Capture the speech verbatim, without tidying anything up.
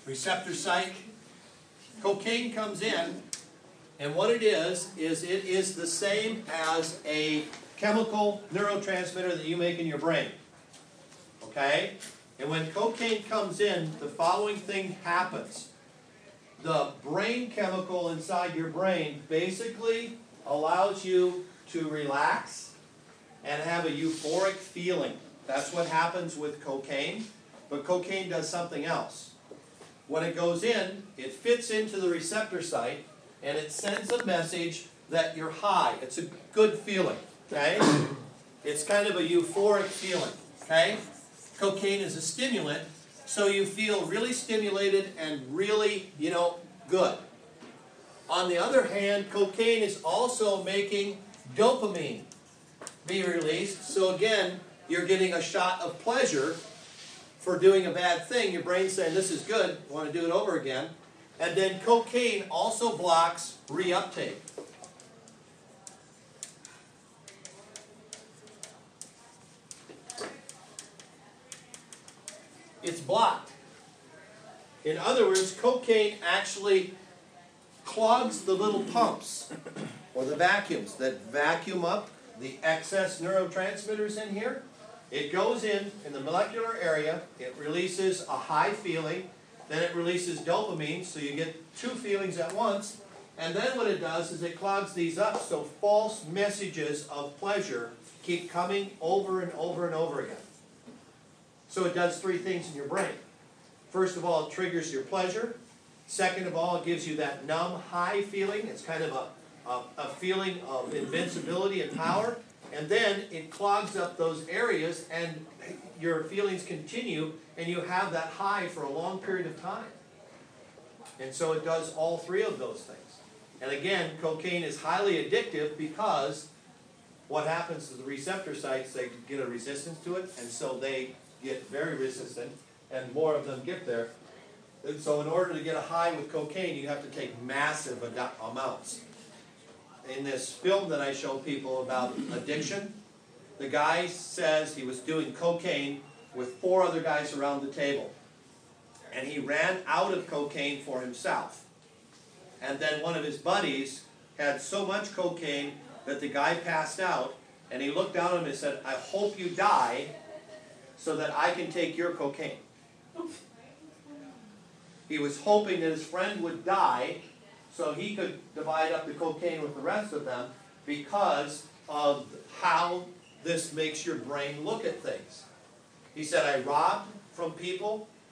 receptor site. Cocaine comes in, and what it is, is it is the same as a chemical neurotransmitter that you make in your brain. Okay? And when cocaine comes in, the following thing happens. The brain chemical inside your brain basically allows you to relax and have a euphoric feeling. That's what happens with cocaine. But cocaine does something else. When it goes in, it fits into the receptor site, and it sends a message that you're high. It's a good feeling, okay? It's kind of a euphoric feeling, okay? Cocaine is a stimulant, so you feel really stimulated and really, you know, good. On the other hand, cocaine is also making dopamine be released. So again, you're getting a shot of pleasure for doing a bad thing. Your brain's saying, this is good, I want to do it over again. And then cocaine also blocks reuptake. It's blocked. In other words, cocaine actually clogs the little pumps or the vacuums that vacuum up the excess neurotransmitters in here. It goes in, in the molecular area, it releases a high feeling, then it releases dopamine, so you get two feelings at once, and then what it does is it clogs these up so false messages of pleasure keep coming over and over and over again. So it does three things in your brain. First of all, it triggers your pleasure. Second of all, it gives you that numb high feeling. It's kind of a, a, a feeling of invincibility and power. And then it clogs up those areas and your feelings continue and you have that high for a long period of time. And so it does all three of those things. And again, cocaine is highly addictive because what happens to the receptor sites, they get a resistance to it, and so they get very resistant, and more of them get there. And so in order to get a high with cocaine, you have to take massive amounts. In this film that I show people about addiction, the guy says he was doing cocaine with four other guys around the table. And he ran out of cocaine for himself. And then one of his buddies had so much cocaine that the guy passed out, and he looked down at him and said, I hope you die so that I can take your cocaine. He was hoping that his friend would die so he could divide up the cocaine with the rest of them because of how this makes your brain look at things. He said, I robbed from people